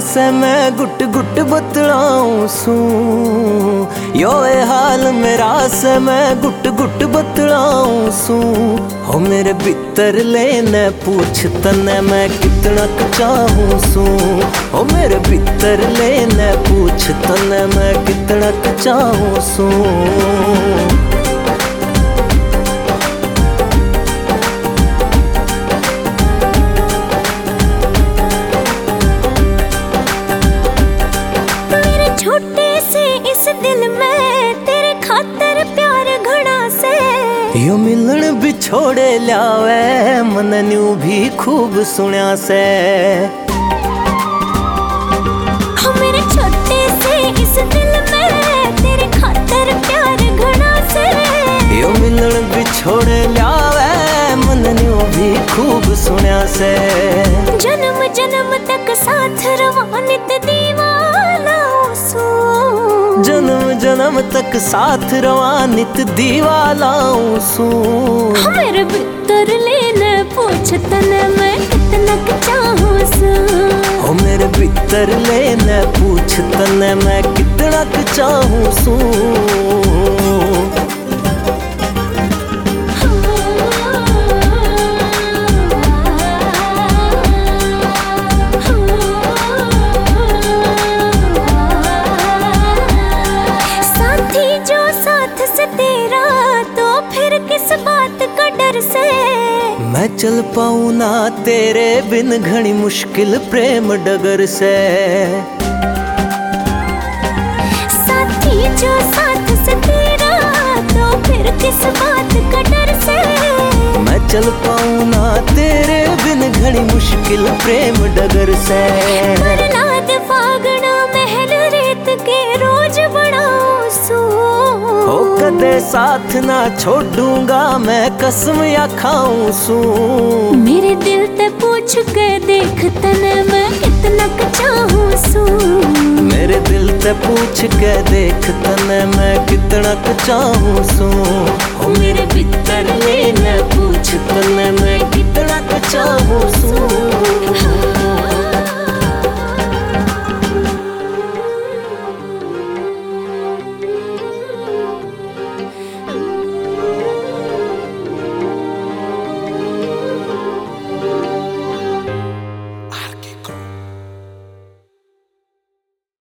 से मैं गुट गुट बतलाऊं सू। यो ए हाल मेरा से मैं गुट गुट बतलाऊं सू। हो मेरे भीतर लेने पूछ तने मैं कितना चाहूं सू। हो मेरे भीतर लेने पूछ तने मैं कितना चाहूं सू। दिल में तेरे खातर प्यार घड़ा से यो मिलन बिछोड़े लावे मन न्यू भी खूब सुनिया से। हो मेरे छोटे से इस दिल में तेरे खातर प्यार घड़ा से। यो मिलन बिछोड़े लावे मन न्यू भी खूब सुनिया से। जन्म जन्म तक साथ रवानित दीवाना सू। जन्म जन्म तक साथ रवानित दीवालाऊं सू। मेरे भीतर लेने पूछ तने मैं कितना चाहूं सू। हो मेरे भीतर लेने पूछ तने मैं कितना चाहूं सू। मैं चल पाऊं ना तेरे बिन घनी मुश्किल प्रेम डगर से। साथी जो साथ से तेरा तो फिर किस बात का डर से। मैं चल पाऊं ना तेरे बिन घनी मुश्किल प्रेम डगर से। प्रहलाद फागना महल रेत के रोज बनाऊं सू। हो कदे साथ ना छोड़ूंगा मैं कसम या खाऊं सू। मेरे दिल ते पूछ के देख तने मैं कितना चाहूं सू। मेरे दिल ते पूछ के देख तने मैं कितना चाहूं सू। हो मेरे भीतर लेने पूछ तने मैं